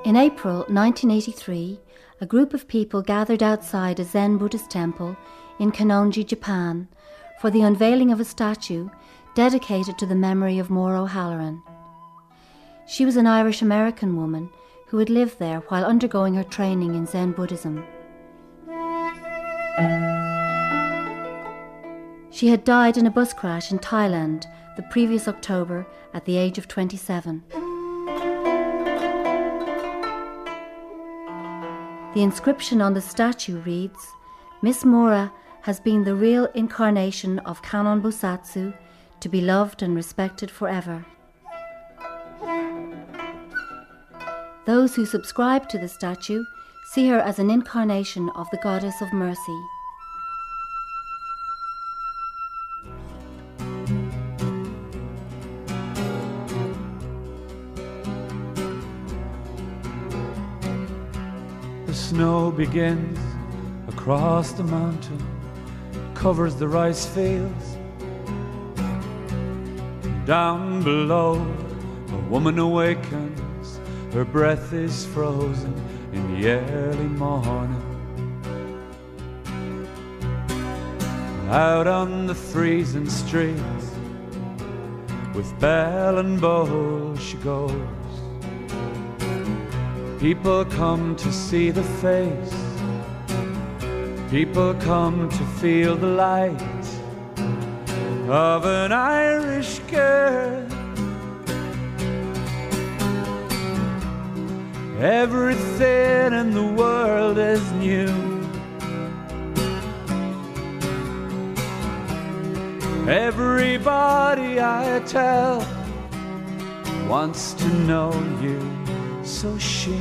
In April 1983, a group of people gathered outside a Zen Buddhist temple in Kanonji, Japan, for the unveiling of a statue dedicated to the memory of Maura O'Halloran. She was an Irish-American woman who had lived there while undergoing her training in Zen Buddhism. She had died in a bus crash in Thailand the previous October at the age of 27. The inscription on the statue reads, "Miss Maura has been the real incarnation of Kannon Bosatsu, to be loved and respected forever." Those who subscribe to the statue see her as an incarnation of the Goddess of Mercy. The snow begins across the mountain, covers the rice fields. Down below, a woman awakens, her breath is frozen in the early morning. Out on the freezing streets, with bell and bowl she goes. People come to see the face, people come to feel the light of an Irish girl. Everything in the world is new. Everybody I tell wants to know you. So she.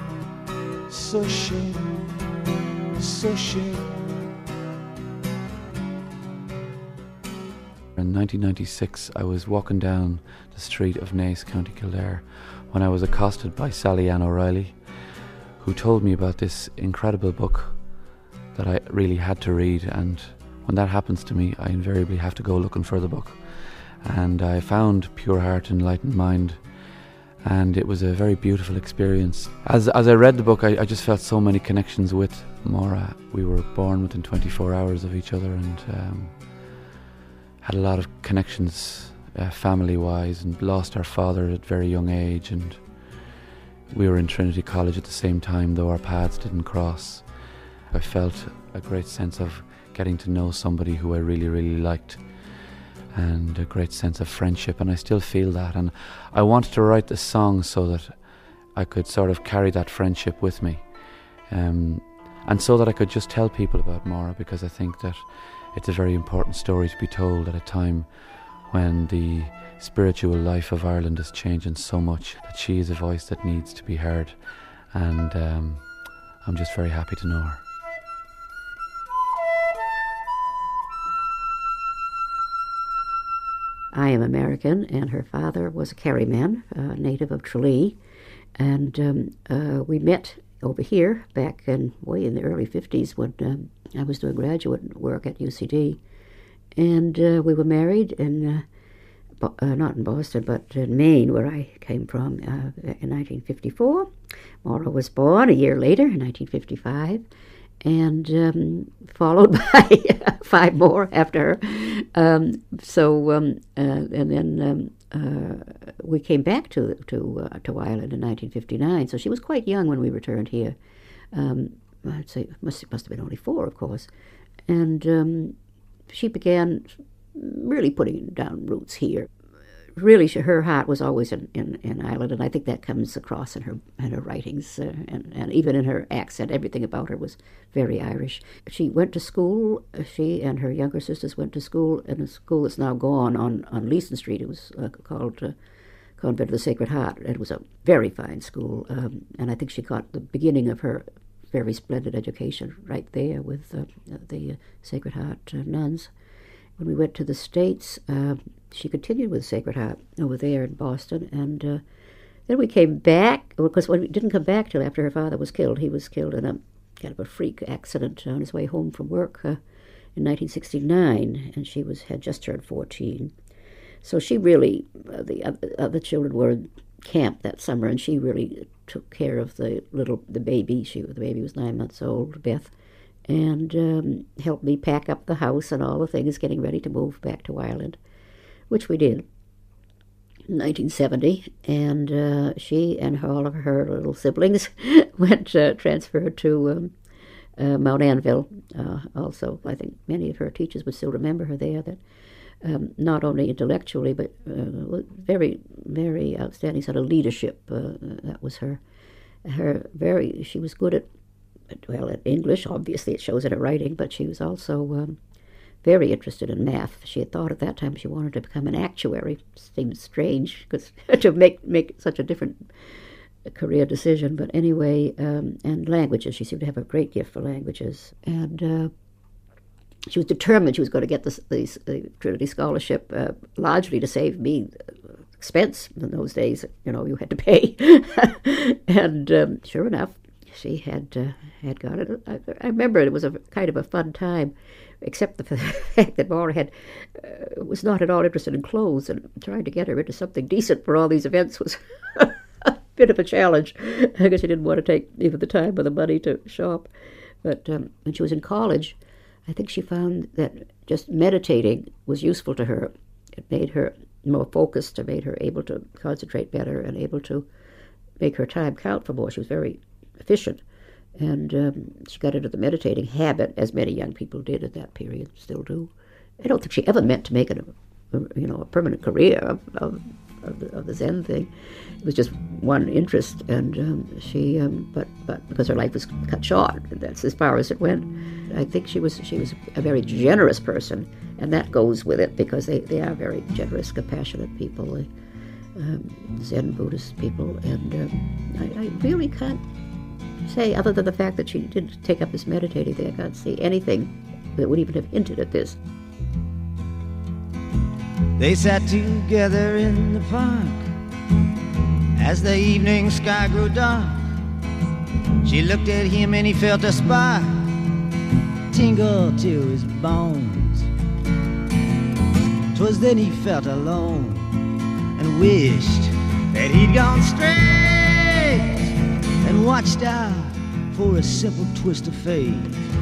In 1996, I was walking down the street of Naas, County Kildare, when I was accosted by Sally Ann O'Reilly, who told me about this incredible book that I really had to read. And when that happens to me, I invariably have to go looking for the book. And I found Pure Heart, Enlightened Mind, and it was a very beautiful experience. As I read the book, I just felt so many connections with Maura. We were born within 24 hours of each other, and had a lot of connections family-wise, and lost our father at a very young age, and we were in Trinity College at the same time, though our paths didn't cross. I felt a great sense of getting to know somebody who I really, really liked, and a great sense of friendship, and I still feel that. And I wanted to write this song so that I could sort of carry that friendship with me, and so that I could just tell people about Maura, because I think that it's a very important story to be told at a time when the spiritual life of Ireland is changing so much, that she is a voice that needs to be heard, and I'm just very happy to know her. I am American, and her father was a Kerryman, a native of Tralee, and we met over here back way in the early 50s when I was doing graduate work at UCD, and we were married in not in Boston, but in Maine, where I came from, in 1954. Maura was born a year later, in 1955, and followed by 5 more after her. And then we came back to Ireland in 1959. So she was quite young when we returned here. I'd say must have been only 4, of course. And she began really putting down roots here. Really, her heart was always in Ireland, and I think that comes across in her writings, and even in her accent. Everything about her was very Irish. She went to school. She and her younger sisters went to school in a school that's now gone on Leeson Street. It was called Convent of the Sacred Heart. It was a very fine school, and I think she got the beginning of her very splendid education right there with the Sacred Heart nuns. When we went to the States, she continued with Sacred Heart over there in Boston, and then we came back, because we didn't come back till after her father was killed. He was killed in a kind of a freak accident on his way home from work in 1969, and she had just turned 14. So she really, the other children were camp that summer, and she really took care of the baby. The baby was 9 months old, Beth, and helped me pack up the house and all the things, getting ready to move back to Ireland, which we did in 1970. And she and all of her little siblings transferred to Mount Anville. Also, I think many of her teachers would still remember her there. That not only intellectually, but very, very outstanding sort of leadership. That was her. She was good at English. Obviously, it shows in her writing, but she was also very interested in math. She had thought at that time she wanted to become an actuary. Seems strange because to make such a different career decision. But anyway, and languages. She seemed to have a great gift for languages, and she was determined she was going to get the Trinity Scholarship, largely to save me expense. In those days, you had to pay. And sure enough, she had got it. I remember it was a kind of a fun time, except the fact that Maura was not at all interested in clothes, and trying to get her into something decent for all these events was a bit of a challenge. I guess she didn't want to take even the time or the money to shop. But when she was in college, I think she found that just meditating was useful to her. It made her more focused. It made her able to concentrate better and able to make her time count for more. She was very efficient. And she got into the meditating habit, as many young people did at that period, still do. I don't think she ever meant to make it a permanent career of the Zen thing. It was just one interest, and she but because her life was cut short, that's as far as it went. I think she was a very generous person, and that goes with it because they are very generous, compassionate people, Zen Buddhist people, and I really can't say, other than the fact that she did take up this meditating thing, I can't see anything that would even have hinted at this. They sat together in the park as the evening sky grew dark. She looked at him and he felt a spark tingle to his bones. 'Twas then he felt alone and wished that he'd gone straight and watched out for a simple twist of fate.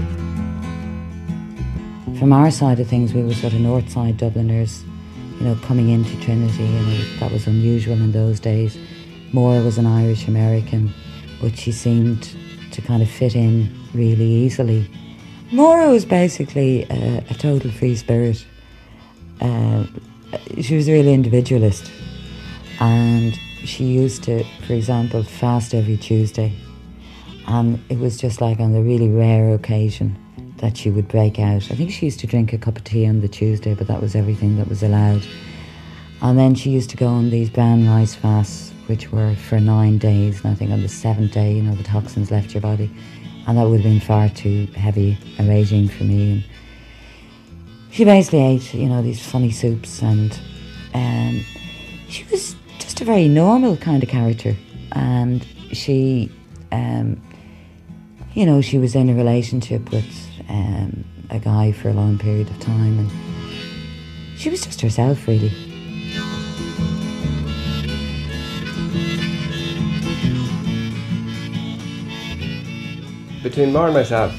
From our side of things, we were sort of north side Dubliners, coming into Trinity, and that was unusual in those days. Maura was an Irish American, but she seemed to kind of fit in really easily. Maura was basically a total free spirit. She was a real individualist, and she used to, for example, fast every Tuesday, and it was just like on the really rare occasion that she would break out. I think she used to drink a cup of tea on the Tuesday, but that was everything that was allowed. And then she used to go on these brown rice fasts, which were for 9 days, and I think on the 7th day, the toxins left your body, and that would have been far too heavy a regime for me. And she basically ate, these funny soups, and she was just a very normal kind of character. And she, she was in a relationship with a guy for a long period of time, and she was just herself, really. Between Maura and myself,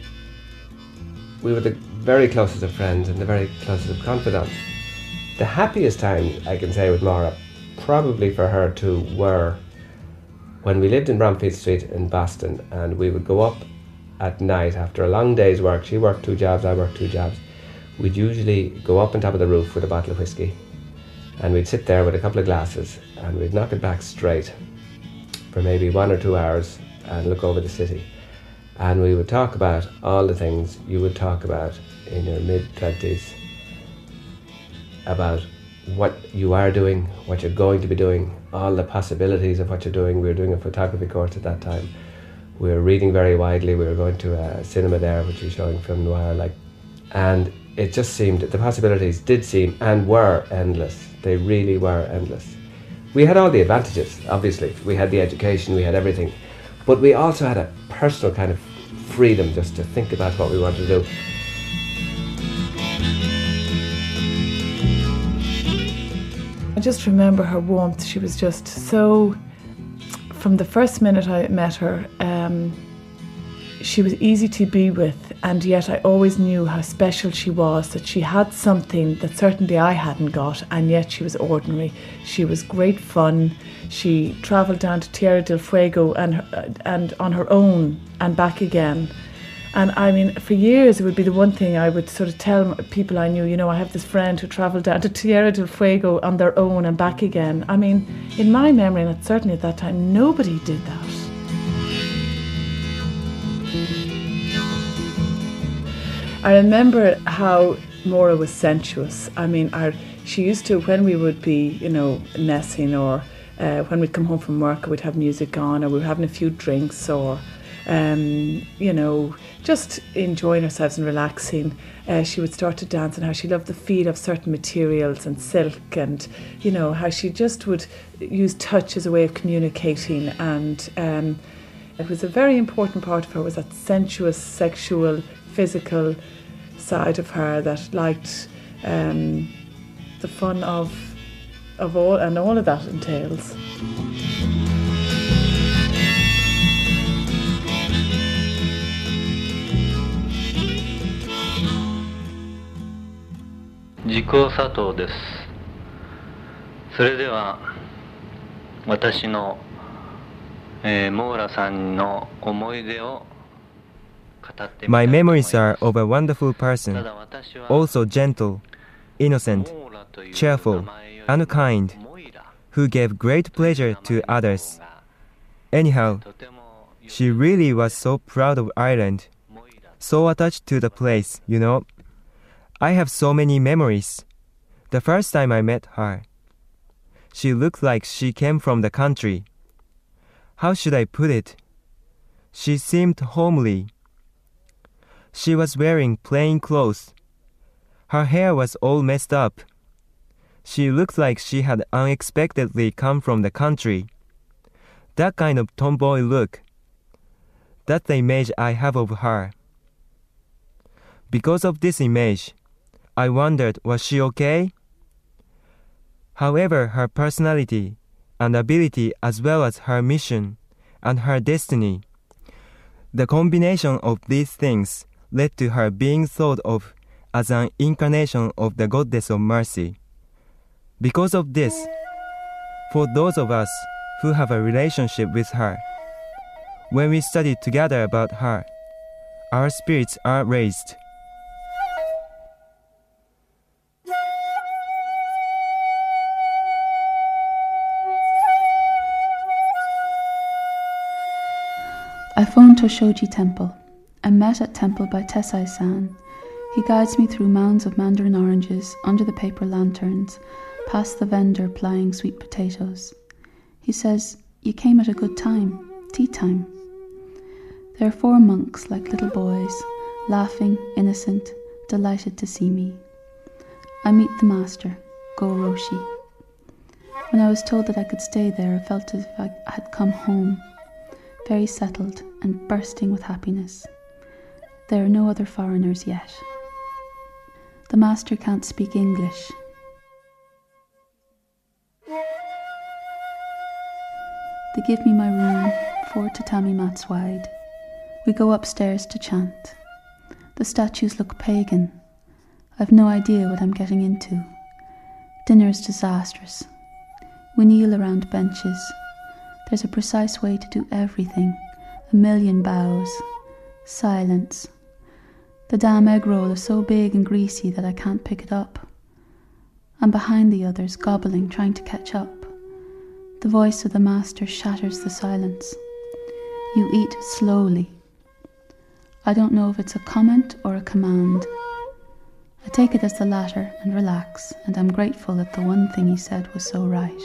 we were the very closest of friends and the very closest of confidants. The happiest time, I can say, with Maura, probably for her too, were when we lived in Bromfield Street in Boston, and we would go up at night after a long day's work. She worked 2 jobs, I worked 2 jobs. We'd usually go up on top of the roof with a bottle of whiskey, and we'd sit there with a couple of glasses, and we'd knock it back straight for maybe 1 or 2 hours and look over the city. And we would talk about all the things you would talk about in your mid-20s, about what you are doing, what you're going to be doing, all the possibilities of what you're doing. We were doing a photography course at that time. We were reading very widely. We were going to a cinema there, which was showing film noir, and it just seemed, the possibilities did seem and were endless. They really were endless. We had all the advantages, obviously. We had the education, we had everything. But we also had a personal kind of freedom just to think about what we wanted to do. I just remember her warmth. She was just so, from the first minute I met her, she was easy to be with, and yet I always knew how special she was, that she had something that certainly I hadn't got, and yet she was ordinary. She was great fun. She travelled down to Tierra del Fuego and on her own and back again. And I mean, for years it would be the one thing I would sort of tell people I knew, you know, I have this friend who travelled down to Tierra del Fuego on their own and back again. I mean, in my memory, and certainly at that time, nobody did that. I remember how Maura was sensuous. I mean, she used to, when we would be, you know, messing, or when we'd come home from work, we'd have music on, or we were having a few drinks, or, you know, just enjoying ourselves and relaxing. She would start to dance, and how she loved the feel of certain materials and silk, and, you know, how she just would use touch as a way of communicating. And it was a very important part of her, was that sensuous, sexual, physical side of her that liked the fun of all, and all of that entails. Jiko Sato です。それでは私のモーラさんの思い出を My memories are of a wonderful person, also gentle, innocent, cheerful, and kind, who gave great pleasure to others. Anyhow, she really was so proud of Ireland, so attached to the place, you know. I have so many memories. The first time I met her, she looked like she came from the country. How should I put it? She seemed homely. She was wearing plain clothes. Her hair was all messed up. She looked like she had unexpectedly come from the country. That kind of tomboy look. That's the image I have of her. Because of this image, I wondered, was she okay? However, her personality and ability, as well as her mission and her destiny, the combination of these things led to her being thought of as an incarnation of the Goddess of Mercy. Because of this, for those of us who have a relationship with her, when we study together about her, our spirits are raised. I phoned Toshoji Temple. I'm met at temple by Tesai-san. He guides me through mounds of mandarin oranges, under the paper lanterns, past the vendor plying sweet potatoes. He says, "You came at a good time, tea time." There are 4 monks like little boys, laughing, innocent, delighted to see me. I meet the master, Go Roshi. When I was told that I could stay there, I felt as if I had come home, very settled and bursting with happiness. There are no other foreigners yet. The master can't speak English. They give me my room, 4 tatami mats wide. We go upstairs to chant. The statues look pagan. I've no idea what I'm getting into. Dinner's disastrous. We kneel around benches. There's a precise way to do everything. A million bows. Silence. The damn egg roll is so big and greasy that I can't pick it up. I'm behind the others, gobbling, trying to catch up. The voice of the master shatters the silence. You eat slowly. I don't know if it's a comment or a command. I take it as the latter and relax, and I'm grateful that the one thing he said was so right.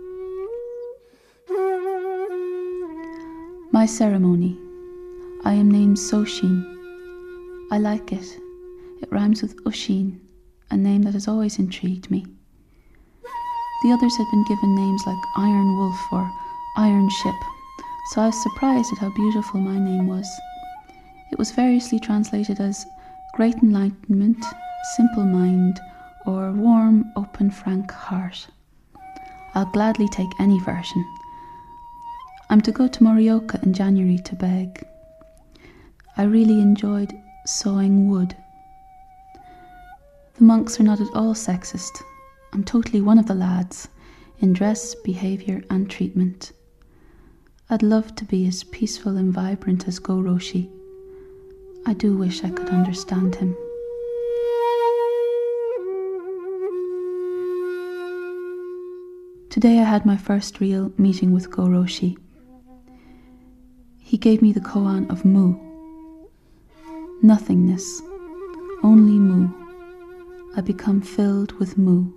My ceremony. I am named Soshin. I like it. It rhymes with Ushin, a name that has always intrigued me. The others had been given names like Iron Wolf or Iron Ship, so I was surprised at how beautiful my name was. It was variously translated as Great Enlightenment, Simple Mind, or Warm, Open, Frank Heart. I'll gladly take any version. I'm to go to Morioka in January to beg. I really enjoyed sawing wood. The monks are not at all sexist. I'm totally one of the lads, in dress, behaviour and treatment. I'd love to be as peaceful and vibrant as Go-Roshi. I do wish I could understand him. Today I had my first real meeting with Go-Roshi. He gave me the koan of Mu. Nothingness, only Mu. I become filled with Mu.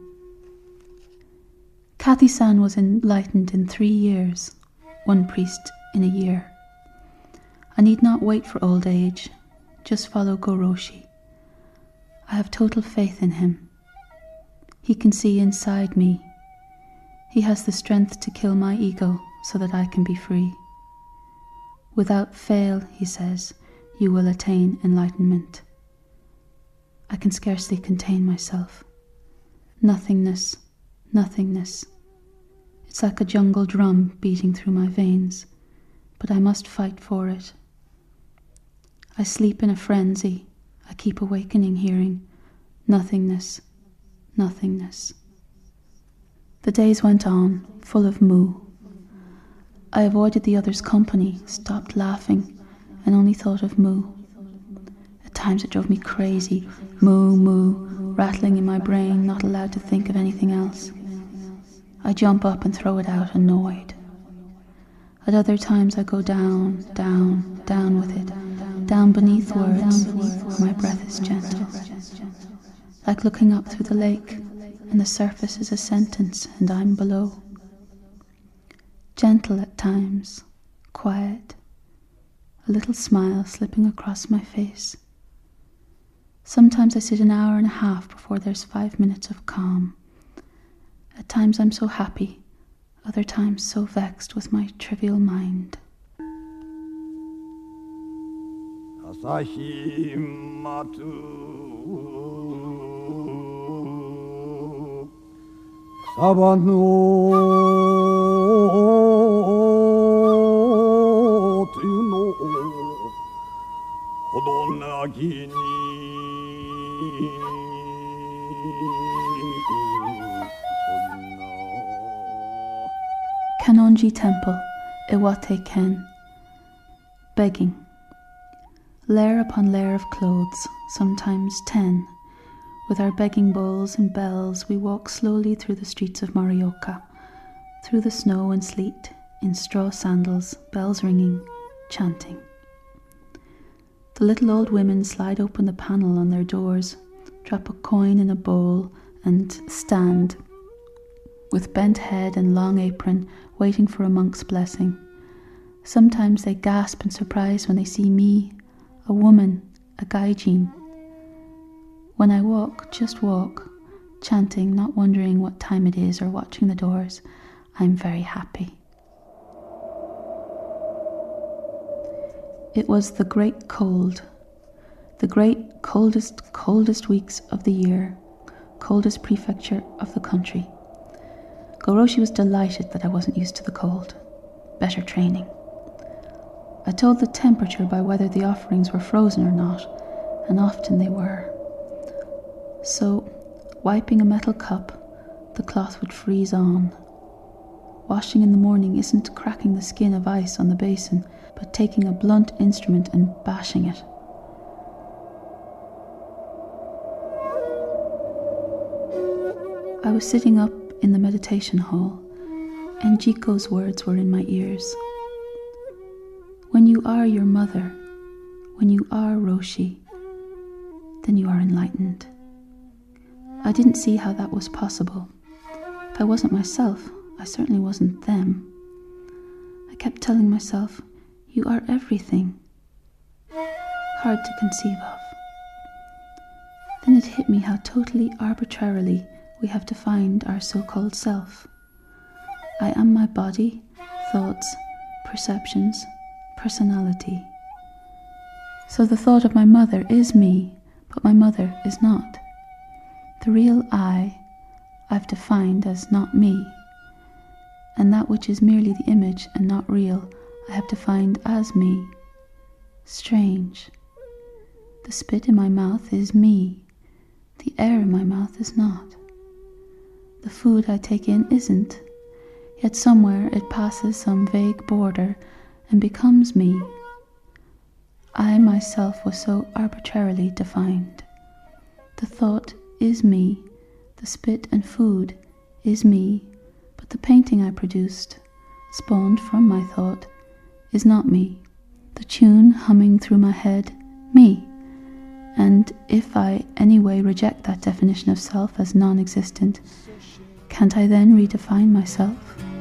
Kathy-san was enlightened in 3 years, one priest in a year. I need not wait for old age, just follow Go-Roshi. I have total faith in him. He can see inside me. He has the strength to kill my ego so that I can be free. Without fail, he says, you will attain enlightenment. I can scarcely contain myself. Nothingness, nothingness. It's like a jungle drum beating through my veins, but I must fight for it. I sleep in a frenzy. I keep awakening, hearing nothingness, nothingness. The days went on, full of Mu. I avoided the others' company, stopped laughing, and only thought of Mu. At times it drove me crazy. Mu, Mu, rattling in my brain, not allowed to think of anything else. I jump up and throw it out, annoyed. At other times I go down, down, down with it, down beneath words, where my breath is gentle. Like looking up through the lake, and the surface is a sentence, and I'm below. Gentle at times, quiet, a little smile slipping across my face. Sometimes I sit an hour and a half before there's 5 minutes of calm. At times I'm so happy, other times so vexed with my trivial mind. Asahi Matu Sabano Tuno Hodonagi Kanonji Temple, Iwate-ken. Begging. Layer upon layer of clothes, sometimes 10. With our begging bowls and bells, we walk slowly through the streets of Morioka, through the snow and sleet, in straw sandals, bells ringing, chanting. The little old women slide open the panel on their doors, drop a coin in a bowl, and stand, with bent head and long apron, waiting for a monk's blessing. Sometimes they gasp in surprise when they see me, a woman, a gaijin. When I walk, just walk, chanting, not wondering what time it is or watching the doors, I'm very happy. It was the great cold, the great coldest weeks of the year, coldest prefecture of the country. Go-Roshi was delighted that I wasn't used to the cold. Better training. I told the temperature by whether the offerings were frozen or not, and often they were. So, wiping a metal cup, the cloth would freeze on. Washing in the morning isn't cracking the skin of ice on the basin, but taking a blunt instrument and bashing it. I was sitting up in the meditation hall, and Jiko's words were in my ears. When you are your mother, when you are Roshi, then you are enlightened. I didn't see how that was possible. If I wasn't myself, I certainly wasn't them. I kept telling myself, you are everything. Hard to conceive of. Then it hit me how totally arbitrarily we have defined our so-called self. I am my body, thoughts, perceptions, personality. So the thought of my mother is me, but my mother is not. The real I've defined as not me. and that which is merely the image and not real I have defined as me. Strange. The spit in my mouth is me. The air in my mouth is not. The food I take in isn't. Yet somewhere it passes some vague border and becomes me. I myself was so arbitrarily defined. The thought is me, the spit and food is me, but the painting I produced, spawned from my thought, is not me. The tune humming through my head, me. And if I anyway reject that definition of self as non-existent, can't I then redefine myself?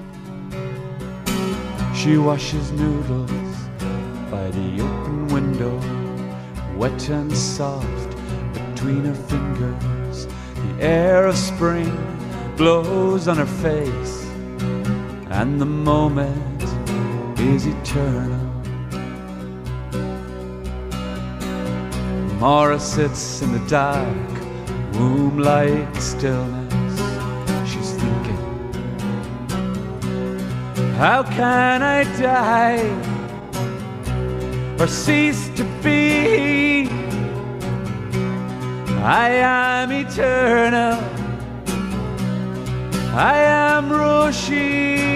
She washes noodles by the open window, wet and soft between her fingers. The air of spring blows on her face, and the moment is eternal. Maura sits in the dark, womb-like stillness. She's thinking, how can I die or cease to be? I am eternal, I am Roshi.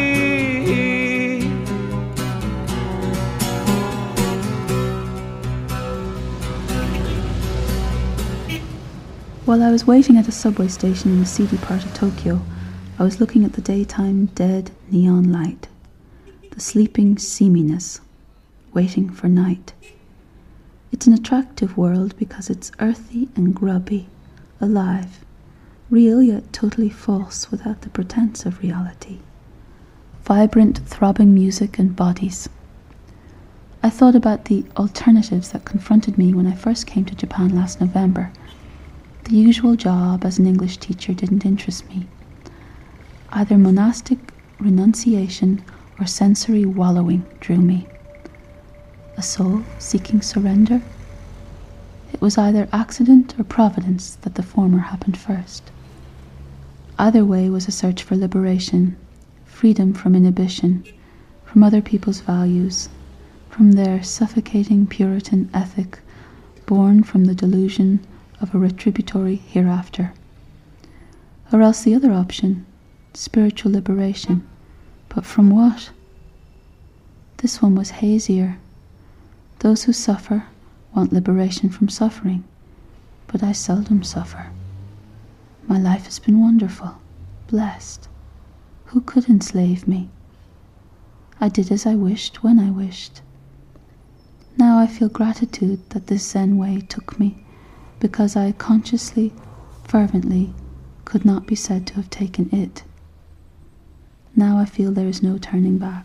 While I was waiting at a subway station in the seedy part of Tokyo, I was looking at the daytime dead neon light, the sleeping seaminess, waiting for night. It's an attractive world because it's earthy and grubby, alive, real yet totally false without the pretense of reality. Vibrant, throbbing music and bodies. I thought about the alternatives that confronted me when I first came to Japan last November. The usual job as an English teacher didn't interest me. Either monastic renunciation or sensory wallowing drew me. A soul seeking surrender? It was either accident or providence that the former happened first. Either way was a search for liberation, freedom from inhibition, from other people's values, from their suffocating Puritan ethic born from the delusion of a retributory hereafter. Or else the other option, spiritual liberation. But from what? This one was hazier. Those who suffer want liberation from suffering, but I seldom suffer. My life has been wonderful, blessed. Who could enslave me? I did as I wished when I wished. Now I feel gratitude that this Zen way took me, because I consciously, fervently, could not be said to have taken it. Now I feel there is no turning back.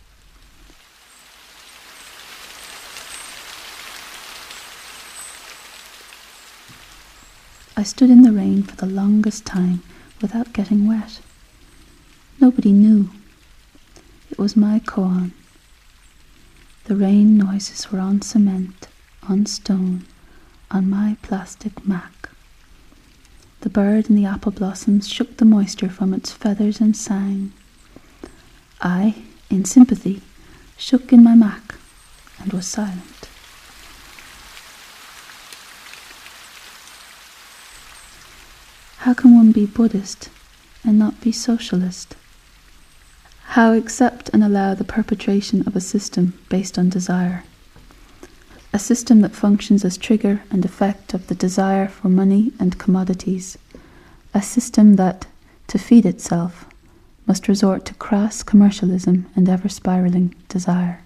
I stood in the rain for the longest time without getting wet. Nobody knew. It was my koan. The rain noises were on cement, on stone, on my plastic mak. The bird in the apple blossoms shook the moisture from its feathers and sang. I, in sympathy, shook in my mak and was silent. How can one be Buddhist and not be socialist? How accept and allow the perpetration of a system based on desire? A system that functions as trigger and effect of the desire for money and commodities. A system that, to feed itself, must resort to crass commercialism and ever-spiraling desire.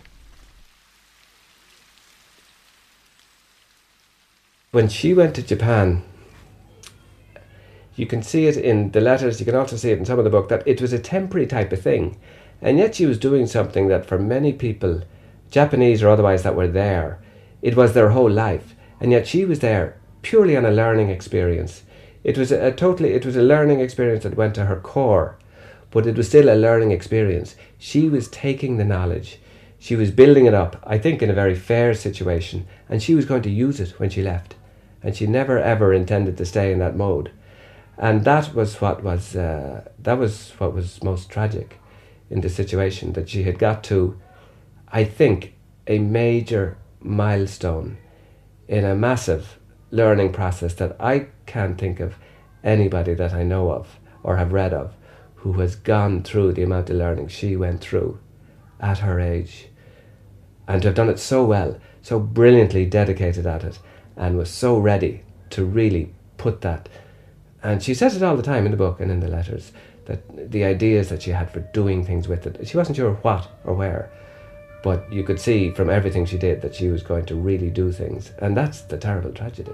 When she went to Japan, you can see it in the letters, you can also see it in some of the book, that it was a temporary type of thing. And yet she was doing something that for many people, Japanese or otherwise, that were there, it was their whole life. And yet she was there purely on a learning experience. It was a learning experience that went to her core, but it was still a learning experience. She was taking the knowledge, she was building it up, I think in a very fair situation, and she was going to use it when she left. And she never ever intended to stay in that mode. And that was what was most tragic. in this situation, that she had got to, I think, a major milestone in a massive learning process that I can't think of anybody that I know of or have read of who has gone through the amount of learning she went through at her age, and to have done it so well, so brilliantly dedicated at it, and was so ready to really put that. And she says it all the time in the book and in the letters, that the ideas that she had for doing things with it, she wasn't sure what or where, but you could see from everything she did that she was going to really do things, and that's the terrible tragedy.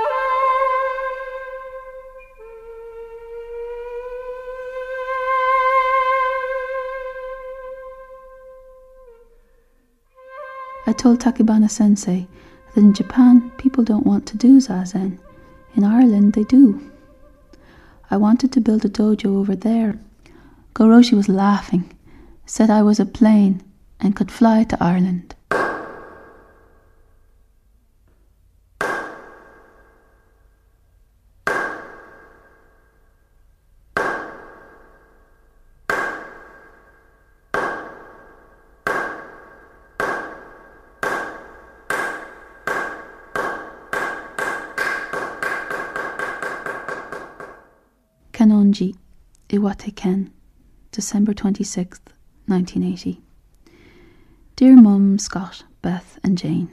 I told Takebana Sensei that in Japan people don't want to do Zazen. In Ireland they do. I wanted to build a dojo over there. Goroshi was laughing, said I was a plane and could fly to Ireland. Kanonji, Iwate Ken, December 26th, 1980. Dear Mum, Scott, Beth and Jane,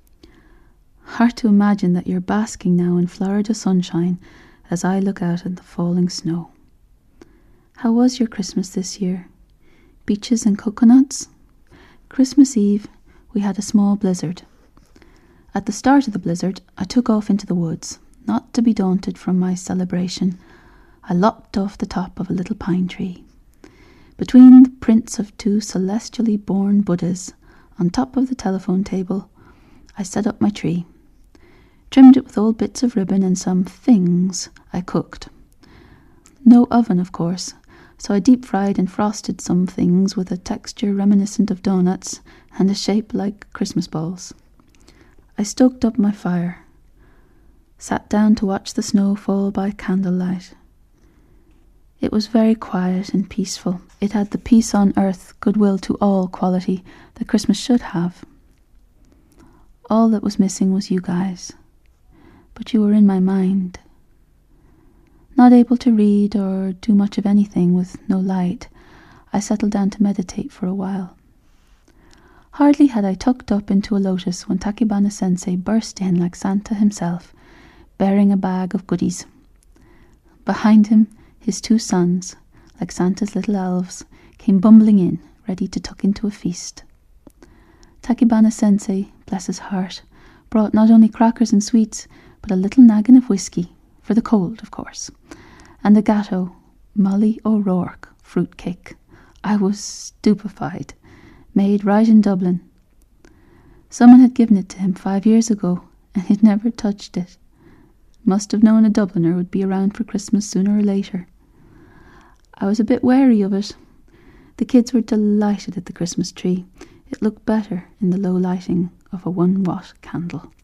hard to imagine that you're basking now in Florida sunshine as I look out at the falling snow. How was your Christmas this year? Beaches and coconuts? Christmas Eve, we had a small blizzard. At the start of the blizzard, I took off into the woods, not to be daunted from my celebration. I lopped off the top of a little pine tree. Between the prints of two celestially born Buddhas on top of the telephone table, I set up my tree, trimmed it with old bits of ribbon and some things I cooked. No oven, of course, so I deep-fried and frosted some things with a texture reminiscent of donuts and a shape like Christmas balls. I stoked up my fire, sat down to watch the snow fall by candlelight. It was very quiet and peaceful. It had the peace on earth, goodwill to all quality that Christmas should have. All that was missing was you guys. But you were in my mind. Not able to read or do much of anything with no light, I settled down to meditate for a while. Hardly had I tucked up into a lotus when Takebana Sensei burst in like Santa himself, bearing a bag of goodies. Behind him, his two sons, like Santa's little elves, came bumbling in, ready to tuck into a feast. Takebana Sensei, bless his heart, brought not only crackers and sweets, but a little naggin of whiskey, for the cold, of course, and the Gatto, Molly O'Rourke, fruit cake. I was stupefied, made right in Dublin. Someone had given it to him 5 years ago, and he'd never touched it. Must have known a Dubliner would be around for Christmas sooner or later. I was a bit wary of it. The kids were delighted at the Christmas tree. It looked better in the low lighting of a 1-watt candle.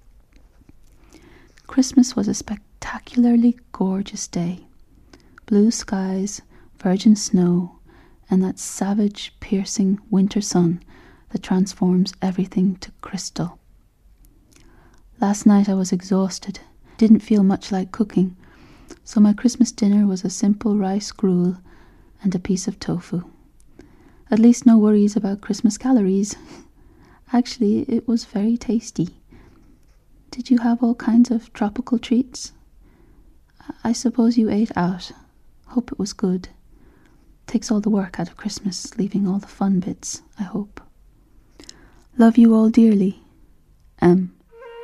Christmas was a spectacularly gorgeous day. Blue skies, virgin snow, and that savage, piercing winter sun that transforms everything to crystal. Last night I was exhausted. Didn't feel much like cooking, so my Christmas dinner was a simple rice gruel and a piece of tofu. At least no worries about Christmas calories. Actually, it was very tasty. Did you have all kinds of tropical treats? I suppose you ate out. Hope it was good. Takes all the work out of Christmas, leaving all the fun bits, I hope. Love you all dearly. M.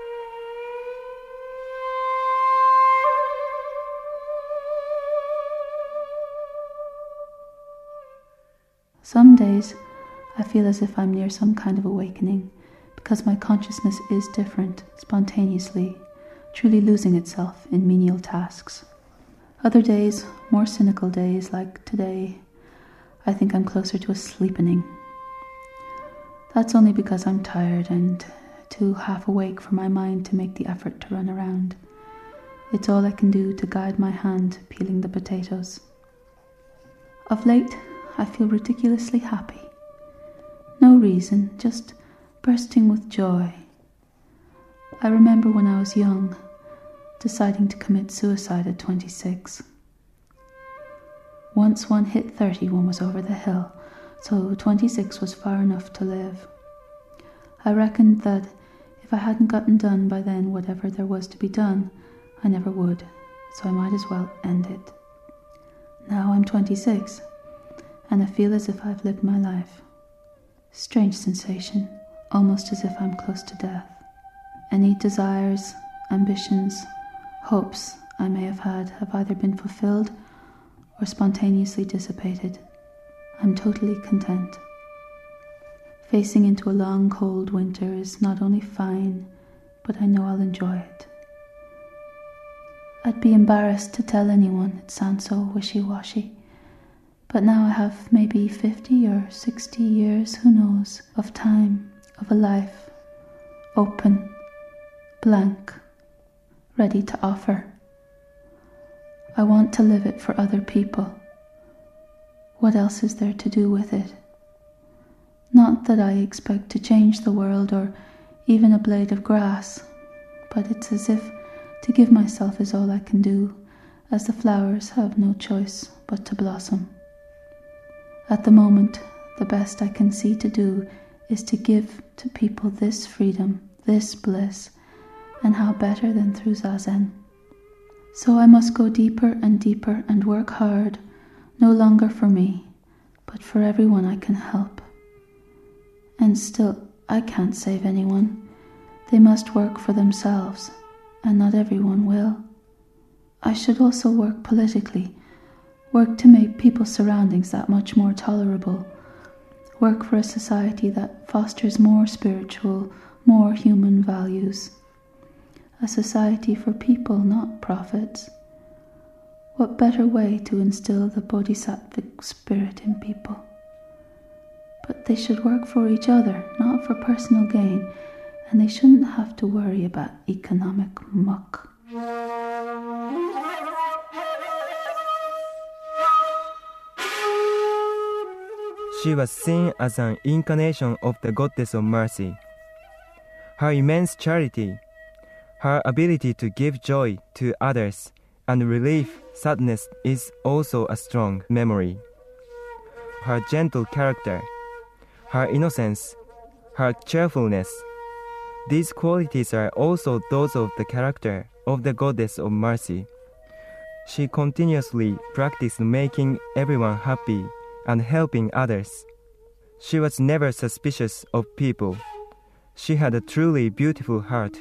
Some days I feel as if I'm near some kind of awakening, because my consciousness is different, spontaneously, truly losing itself in menial tasks. Other days, more cynical days like today, I think I'm closer to a sleepening. That's only because I'm tired and too half awake for my mind to make the effort to run around. It's all I can do to guide my hand peeling the potatoes. Of late, I feel ridiculously happy. No reason, just bursting with joy. I remember when I was young, deciding to commit suicide at 26. Once one hit 30, one was over the hill, so 26 was far enough to live. I reckoned that if I hadn't gotten done by then whatever there was to be done, I never would, so I might as well end it. Now I'm 26, and I feel as if I've lived my life. Strange sensation, almost as if I'm close to death. Any desires, ambitions, hopes I may have had have either been fulfilled or spontaneously dissipated. I'm totally content. Facing into a long cold winter is not only fine, but I know I'll enjoy it. I'd be embarrassed to tell anyone, it sounds so wishy-washy, but now I have maybe 50 or 60 years, who knows, of time, of a life, open, blank, ready to offer. I want to live it for other people. What else is there to do with it? Not that I expect to change the world or even a blade of grass, but it's as if to give myself is all I can do, as the flowers have no choice but to blossom. At the moment, the best I can see to do is to give to people this freedom, this bliss, and how better than through Zazen. So I must go deeper and work hard, no longer for me, but for everyone I can help. And still, I can't save anyone. They must work for themselves, and not everyone will. I should also work politically, work to make people's surroundings that much more tolerable, work for a society that fosters more spiritual, more human values. A society for people, not profits. What better way to instill the bodhisattvic spirit in people? But they should work for each other, not for personal gain, and they shouldn't have to worry about economic muck. She was seen as an incarnation of the goddess of mercy. Her immense charity, her ability to give joy to others and relieve sadness is also a strong memory. Her gentle character, her innocence, her cheerfulness, these qualities are also those of the character of the goddess of mercy. She continuously practiced making everyone happy and helping others. She was never suspicious of people. She had a truly beautiful heart.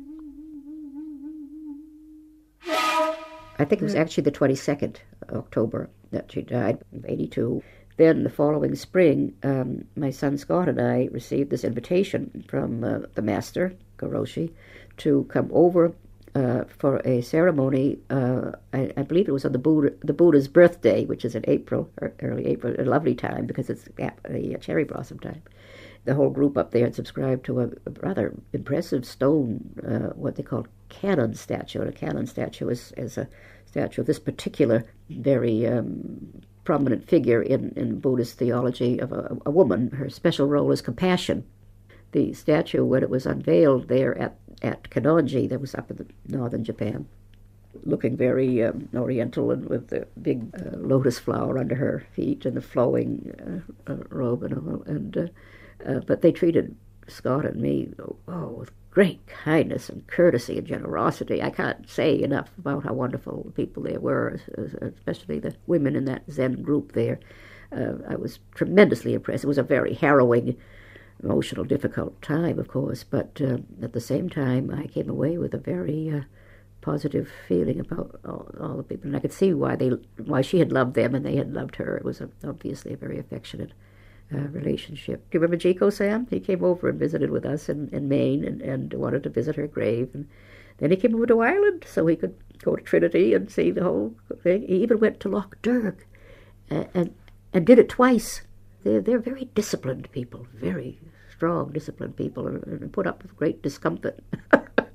I think it was actually the 22nd October that she died, 82. Then the following spring, my son Scott and I received this invitation from the master, Goroshi, to come over for a ceremony. I believe it was on the Buddha's birthday, which is in April, or early April, a lovely time because it's the cherry blossom time. The whole group up there had subscribed to a rather impressive stone, what they call canon statue. And a canon statue is a statue of this particular very prominent figure in Buddhist theology of a woman. Her special role is compassion. The statue, when it was unveiled there at Kanonji, that was up in the northern Japan, looking very oriental and with the big lotus flower under her feet and the flowing robe and all. But they treated Scott and me with great kindness and courtesy and generosity. I can't say enough about how wonderful the people there were, especially the women in that Zen group there. I was tremendously impressed. It was a very harrowing, emotional, difficult time, of course, but at the same time I came away with a very positive feeling about all the people. And I could see why she had loved them and they had loved her. It was obviously a very affectionate relationship. Do you remember Jiko Sam? He came over and visited with us in Maine and wanted to visit her grave. And then he came over to Ireland so he could go to Trinity and see the whole thing. He even went to Loch Derg and did it twice. They're very disciplined people, very strong, disciplined people, and put up with great discomfort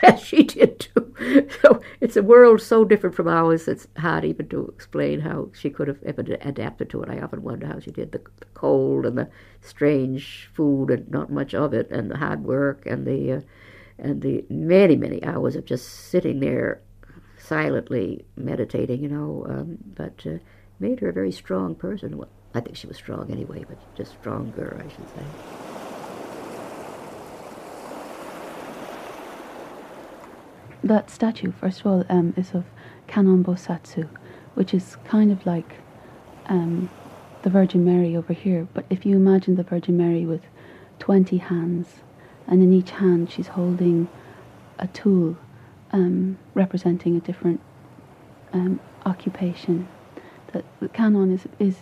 she did too. So it's a world so different from ours, it's hard even to explain how she could have ever adapted to it. I often wonder how she did the cold and the strange food and not much of it, and the hard work and the many, many hours of just sitting there silently meditating, but made her a very strong person. Well, I think she was strong anyway, but just stronger, I should say. That statue, first of all, is of Kannon Bosatsu, which is kind of like the Virgin Mary over here. But if you imagine the Virgin Mary with 20 hands, and in each hand she's holding a tool representing a different occupation. The Kannon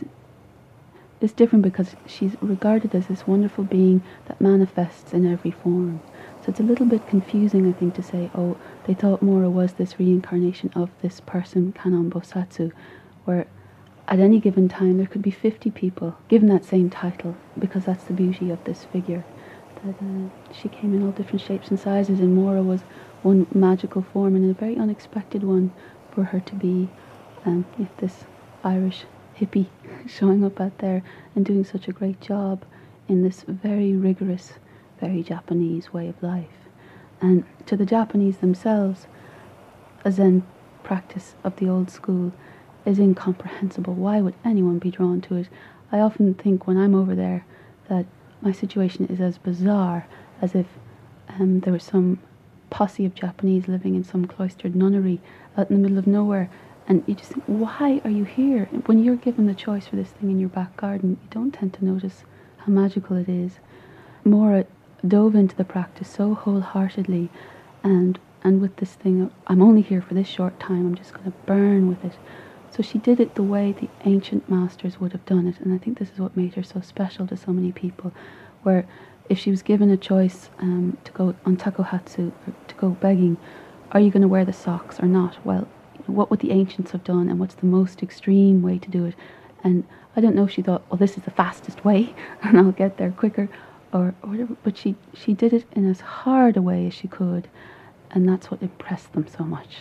is different because she's regarded as this wonderful being that manifests in every form. So it's a little bit confusing, I think, to say, oh, they thought Mora was this reincarnation of this person, Kannon Bosatsu, where at any given time there could be 50 people given that same title, because that's the beauty of this figure, that she came in all different shapes and sizes, and Mora was one magical form and a very unexpected one for her to be this Irish hippie showing up out there and doing such a great job in this very rigorous, very Japanese way of life. And to the Japanese themselves, a Zen practice of the old school is incomprehensible. Why would anyone be drawn to it? I often think when I'm over there that my situation is as bizarre as if there was some posse of Japanese living in some cloistered nunnery out in the middle of nowhere, and you just think, why are you here? When you're given the choice for this thing in your back garden, you don't tend to notice how magical it is. Mora dove into the practice so wholeheartedly, and with this thing, I'm only here for this short time, I'm just going to burn with it. So she did it the way the ancient masters would have done it, and I think this is what made her so special to so many people, where if she was given a choice to go on takohatsu, or to go begging, are you going to wear the socks or not? Well, what would the ancients have done, and what's the most extreme way to do it? And I don't know if she thought, well, this is the fastest way, and I'll get there quicker, or whatever, but she did it in as hard a way as she could, and that's what impressed them so much.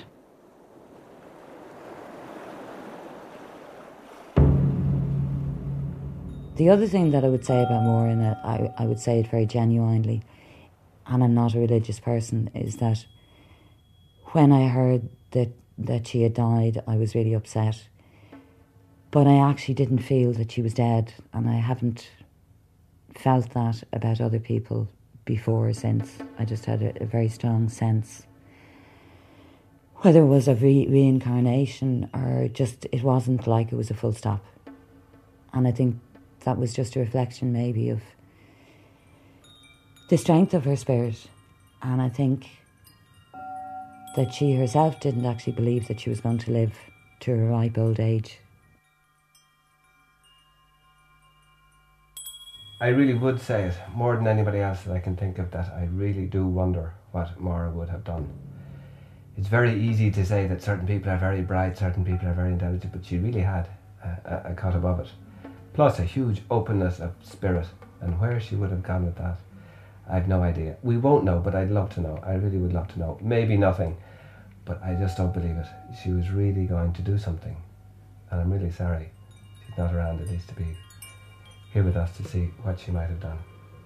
The other thing that I would say about Mora, and I would say it very genuinely, and I'm not a religious person, is that when I heard that she had died, I was really upset. But I actually didn't feel that she was dead, and I haven't felt that about other people before or since. I just had a very strong sense, whether it was a reincarnation or just it wasn't like it was a full stop. And I think that was just a reflection maybe of the strength of her spirit. And I think that she herself didn't actually believe that she was going to live to a ripe old age. I really would say it, more than anybody else that I can think of, that I really do wonder what Mora would have done. It's very easy to say that certain people are very bright, certain people are very intelligent, but she really had a cut above it. Plus a huge openness of spirit, and where she would have gone with that, I've no idea. We won't know, but I'd love to know. I really would love to know. Maybe nothing, but I just don't believe it. She was really going to do something, and I'm really sorry she's not around, at least to be here with us to see what she might have done.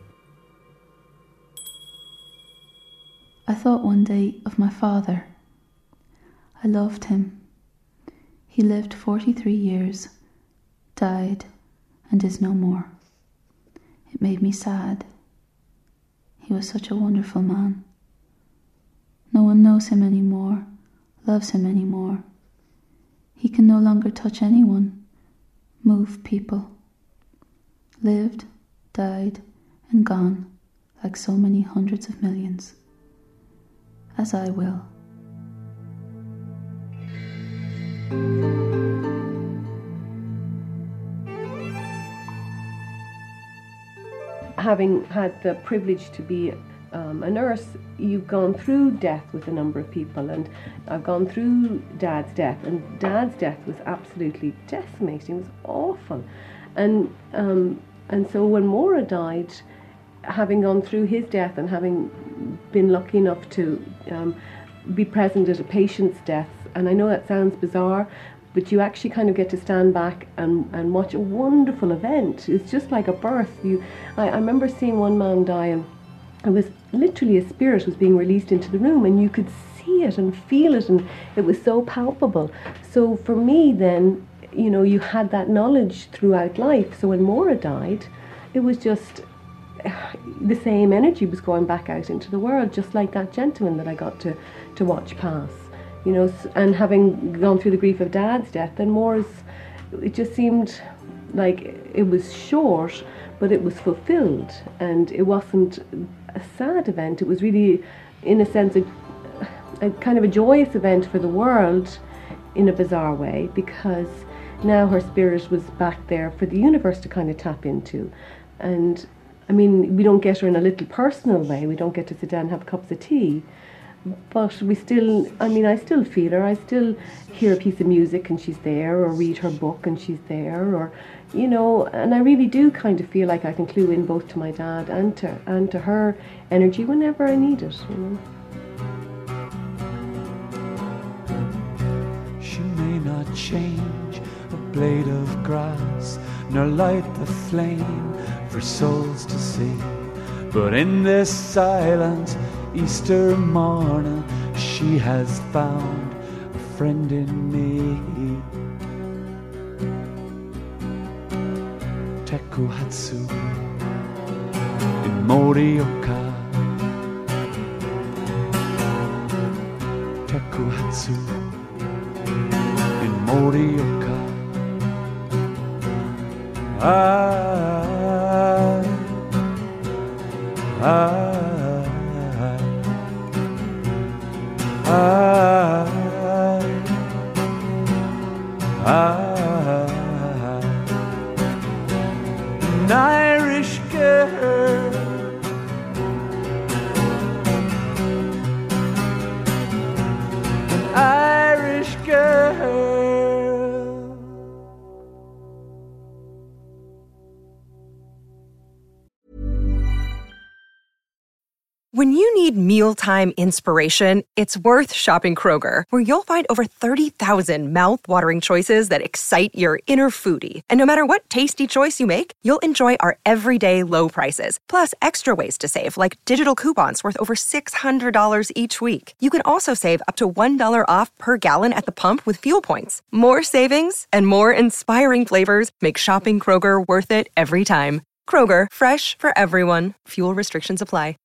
I thought one day of my father. I loved him. He lived 43 years, died, and is no more. It made me sad. He was such a wonderful man. No one knows him anymore, loves him anymore. He can no longer touch anyone, move people. Lived, died, and gone, like so many hundreds of millions. As I will. Having had the privilege to be a nurse, you've gone through death with a number of people, and I've gone through Dad's death, and Dad's death was absolutely decimating. It was awful, and so when Mora died, having gone through his death and having been lucky enough to be present at a patient's death, and I know that sounds bizarre, but you actually kind of get to stand back and watch a wonderful event. It's just like a birth. I remember seeing one man die, and it was literally a spirit was being released into the room, and you could see it and feel it, and it was so palpable. So for me then, you know, you had that knowledge throughout life. So when Maura died, it was just the same energy was going back out into the world, just like that gentleman that I got to watch pass. You know, and having gone through the grief of Dad's death, then Maura's, it just seemed like it was short, but it was fulfilled, and it wasn't a sad event. It was really, in a sense, a kind of a joyous event for the world in a bizarre way, because now her spirit was back there for the universe to kind of tap into. And I mean, we don't get her in a little personal way. We don't get to sit down and have cups of tea. But we still, I mean, I still feel her. I still hear a piece of music and she's there, or read her book and she's there, or, you know, and I really do kind of feel like I can clue in both to my dad and to her energy whenever I need it, you know. She may not change a blade of grass, nor light the flame for souls to see, but in this silent Easter morning she has found a friend in me. Tekuhatsu in Morioka. Tekuhatsu in Morioka. An Irish girl, an Irish girl. When you need mealtime inspiration, it's worth shopping Kroger, where you'll find over 30,000 mouth-watering choices that excite your inner foodie. And no matter what tasty choice you make, you'll enjoy our everyday low prices, plus extra ways to save, like digital coupons worth over $600 each week. You can also save up to $1 off per gallon at the pump with fuel points. More savings and more inspiring flavors make shopping Kroger worth it every time. Kroger, fresh for everyone. Fuel restrictions apply.